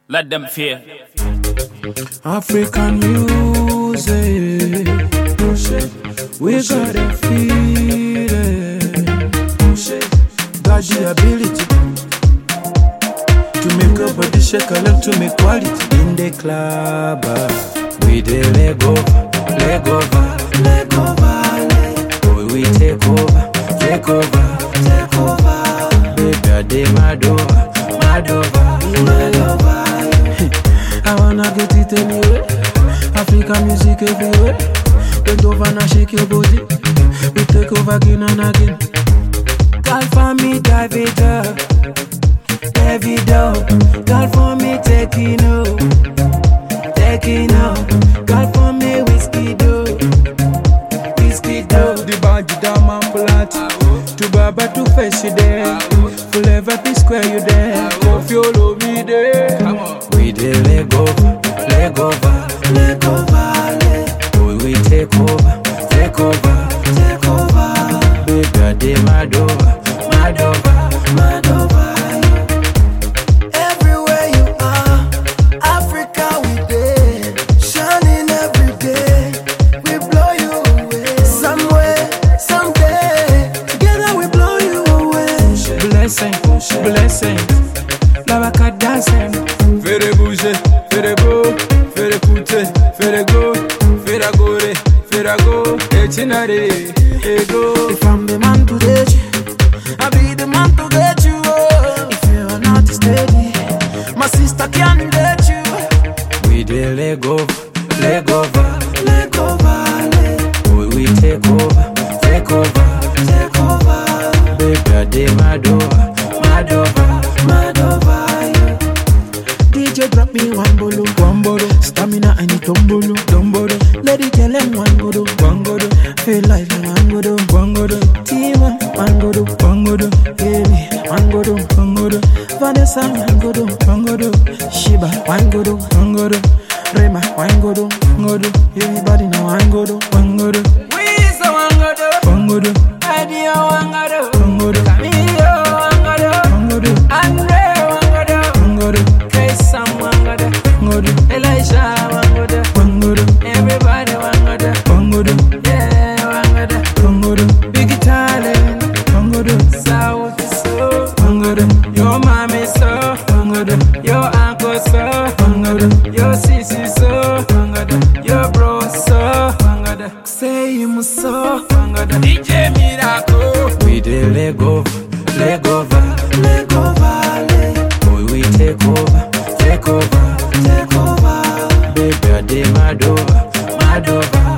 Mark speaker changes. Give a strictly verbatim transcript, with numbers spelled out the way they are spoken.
Speaker 1: Let them fear.
Speaker 2: African music, we gotta feel it. Got the ability to make a body shake, a lot to make quality. In the club, uh, we dey leg over, leg over, leg over, leg. Boy, we take over, take over, take over. Baby, I dey mad over, mad over, mad over. I wanna get it anyway. African music everywhere. Bend over and shake your body. We take over again and again. Girl for me, dive it up, dive it up. Girl for me, taking up, taking up. Girl for me, whiskey do, whiskey do. The bandit dama plati, to baba to face you there. Full ever be square you there. If you love me there, we dey leg over, leg over, leg over, leg. Boy, we take over, take over, take over. Baby, I dey mad over, mad over, mad over.
Speaker 3: Everywhere you are, Africa we dey, shining every day. We blow you away, somewhere, someday. Together we blow you away.
Speaker 2: Blessing, blessing, la vaca dancing.
Speaker 4: Fere bouger, fere go, fere écouter, fere go, fere gore, fere go, etinare, ego.
Speaker 2: If I'm the man to get you,
Speaker 3: I be the man to get you. Oh.
Speaker 2: if you're not steady,
Speaker 3: My sister can't get you.
Speaker 2: we dey leg over, leg over.
Speaker 3: Leg over, leg,
Speaker 2: Boy, we take over, take over.
Speaker 3: take over,
Speaker 2: Baby, I dey mad over, mad over.
Speaker 3: mad over you.
Speaker 2: D J drop me one bolo, one bolo. Stamina I need tombolo, tombolo. Lady girl and one godo, one godo. Feel like one godo, one godo. Tima, one godo, one godo. Baby, one godo, one godo. Vanessa, one godo, one godo. Shiba, one godo, one godo. Rema, one godo, one godo. Everybody know one godo, one godo,
Speaker 3: We so wangodo,
Speaker 2: one godo,
Speaker 3: idea wangodo,
Speaker 2: one godo,
Speaker 3: Camilo wangodo,
Speaker 2: one godo,
Speaker 3: Andre wangodo,
Speaker 2: one godo,
Speaker 3: Kaysam wangodo,
Speaker 2: one godo,
Speaker 3: Elijah wangodo,
Speaker 2: one godo,
Speaker 3: everybody wangodo,
Speaker 2: one godo,
Speaker 3: yeah wangodo,
Speaker 2: one godo,
Speaker 3: big talent,
Speaker 2: one godo,
Speaker 3: South so,
Speaker 2: one godo,
Speaker 3: your mommy so,
Speaker 2: one godo,
Speaker 3: your uncle so,
Speaker 2: one godo.
Speaker 3: your sissy so, wangodo, your bro so, wangodo, say him so, wangodo, D J Miracle,
Speaker 2: We dey leg over, leg over.
Speaker 3: leg over, leg,
Speaker 2: Boy, we take over, take over.
Speaker 3: take over.
Speaker 2: Baby, I dey mad over, mad over.